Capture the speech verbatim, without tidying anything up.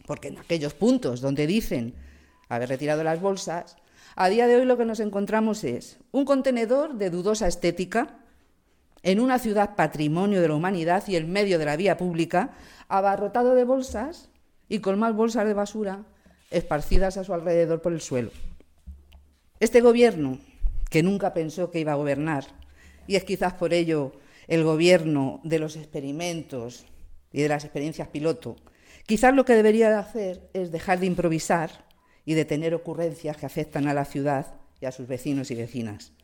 porque en aquellos puntos donde dicen haber retirado las bolsas, a día de hoy lo que nos encontramos es un contenedor de dudosa estética en una ciudad patrimonio de la humanidad y en medio de la vía pública, abarrotado de bolsas y con más bolsas de basura esparcidas a su alrededor por el suelo. Este gobierno, que nunca pensó que iba a gobernar, y es quizás por ello el gobierno de los experimentos y de las experiencias piloto, quizás lo que debería de hacer es dejar de improvisar y de tener ocurrencias que afectan a la ciudad y a sus vecinos y vecinas.